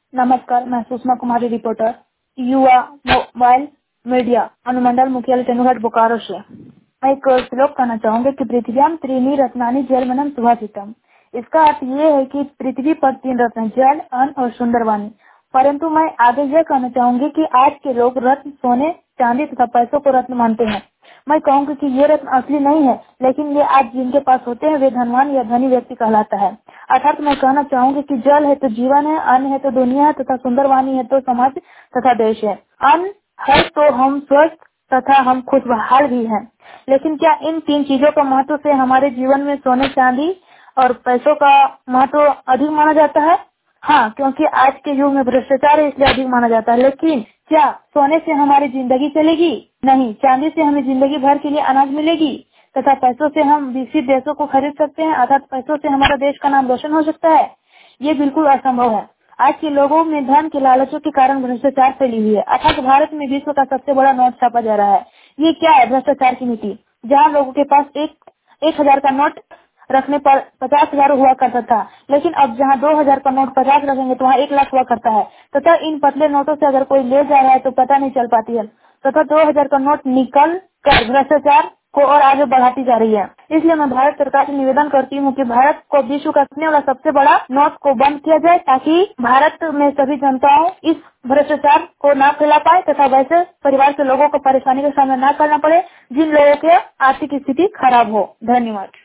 नमस्कार, मैं Sushma Kumari reporter, Yuva mobile media अनुमंडल मुख्यालय तेनुघाट बोकारो से। मैं एक श्लोक कहना चाहूंगी कि पृथ्व्याम त्रीणि रत्नानि जलमनम सुभाषितम। इसका अर्थ ये है कि पृथ्वी पर 3 रत्न जल, अन्न और सुंदर वाणी। परंतु मैं आगे यह कहना चाहूंगी कि आज के लोग रत्न, सोने, चांदी तथा पैसों को रत्न मानते हैं। मैं कहूंगी कि ये रत्न असली नहीं है, लेकिन ये आज जिनके पास होते हैं वे धनवान या धनी व्यक्ति कहलाता है। अर्थात मैं कहना चाहूंगी कि जल है तो जीवन है, अन्न है तो दुनिया है तथा सुंदर वाणी है तो समाज तथा देश है। अन्न है तो हम स्वस्थ तथा हम खुशहाल भी हैं। लेकिन क्या इन 3 चीजों का महत्व से हमारे जीवन में सोने, चांदी और पैसों का महत्व अधिक माना जाता है? हाँ, क्योंकि आज के युग में भ्रष्टाचार है, इसलिए अधिक माना जाता है। लेकिन क्या सोने से हमारी जिंदगी चलेगी? नहीं। चांदी से हमें जिंदगी भर के लिए अनाज मिलेगी तथा पैसों से हम विकसित देशों को खरीद सकते हैं, अर्थात पैसों से हमारा देश का नाम रोशन हो सकता है? ये बिल्कुल असंभव है। आज के लोगों में धन के लालचों के कारण भ्रष्टाचार फैली हुई है, अर्थात भारत में विश्व का सबसे बड़ा नोट छापा जा रहा है। ये क्या है? भ्रष्टाचार की नीति, जहाँ लोगों के पास 1,000 का नोट रखने पर 50,000 हुआ करता था, लेकिन अब जहाँ 2,000 का नोट 50 रखेंगे तो वहाँ 1,00,000 हुआ करता है। तथा इन पतले नोटों से अगर कोई ले जा रहा है तो पता नहीं चल पाती है, तथा 2,000 का नोट निकल कर भ्रष्टाचार को और आगे बढ़ाती जा रही है। इसलिए मैं भारत सरकार से निवेदन करती हूँ कि भारत को विश्व का अपने वाला सबसे बड़ा नोट को बंद किया जाए, ताकि भारत में सभी जनताओं इस भ्रष्टाचार को न फैला पाए तथा वैसे परिवार के लोगों को परेशानी का सामना न करना पड़े जिन लोगों की आर्थिक स्थिति खराब हो। धन्यवाद।